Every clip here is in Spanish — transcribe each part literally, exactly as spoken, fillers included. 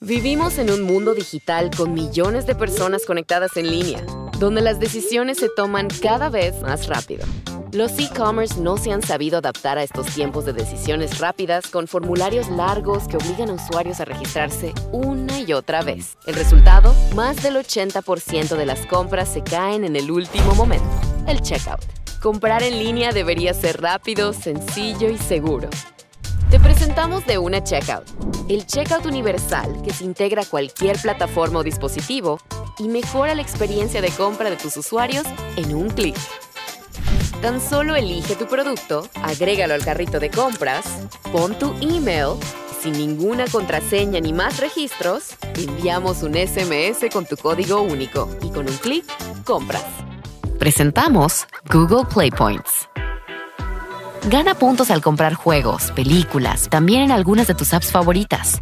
Vivimos en un mundo digital con millones de personas conectadas en línea, donde las decisiones se toman cada vez más rápido. Los e-commerce no se han sabido adaptar a estos tiempos de decisiones rápidas con formularios largos que obligan a usuarios a registrarse una y otra vez. El resultado, más del ochenta por ciento de las compras se caen en el último momento, el checkout. Comprar en línea debería ser rápido, sencillo y seguro. Te presentamos de una Checkout, el checkout universal que se integra a cualquier plataforma o dispositivo y mejora la experiencia de compra de tus usuarios en un clic. Tan solo elige tu producto, agrégalo al carrito de compras, pon tu email, sin ninguna contraseña ni más registros, enviamos un ese eme ese con tu código único y con un clic, compras. Presentamos Google Play Points. Gana puntos al comprar juegos, películas, también en algunas de tus apps favoritas.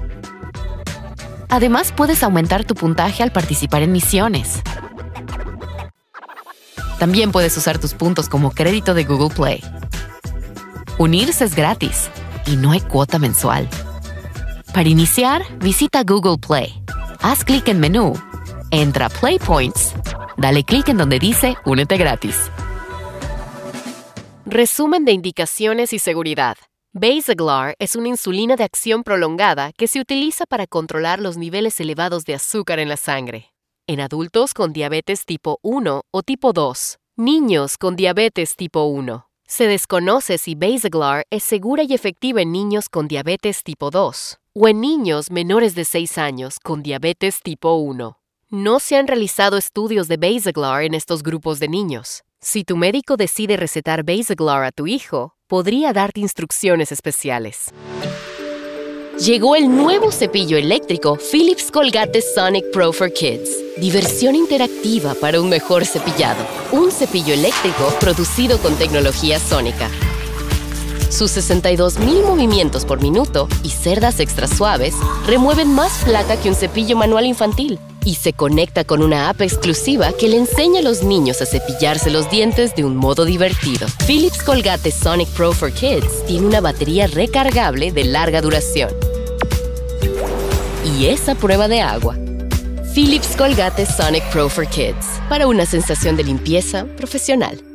Además, puedes aumentar tu puntaje al participar en misiones. También puedes usar tus puntos como crédito de Google Play. Unirse es gratis y no hay cuota mensual. Para iniciar, visita Google Play. Haz clic en Menú, entra a Play Points, dale clic en donde dice Únete gratis. Resumen de indicaciones y seguridad. Basaglar es una insulina de acción prolongada que se utiliza para controlar los niveles elevados de azúcar en la sangre. En adultos con diabetes tipo uno o tipo dos. Niños con diabetes tipo uno. Se desconoce si Basaglar es segura y efectiva en niños con diabetes tipo dos o en niños menores de seis años con diabetes tipo uno. No se han realizado estudios de Basaglar en estos grupos de niños. Si tu médico decide recetar Basaglar a tu hijo, podría darte instrucciones especiales. Llegó el nuevo cepillo eléctrico Philips Colgate Sonic Pro for Kids. Diversión interactiva para un mejor cepillado. Un cepillo eléctrico producido con tecnología sónica. Sus sesenta y dos mil movimientos por minuto y cerdas extra suaves remueven más placa que un cepillo manual infantil. Y se conecta con una app exclusiva que le enseña a los niños a cepillarse los dientes de un modo divertido. Philips Colgate Sonic Pro for Kids tiene una batería recargable de larga duración. Y esa prueba de agua. Philips Colgate Sonic Pro for Kids, para una sensación de limpieza profesional.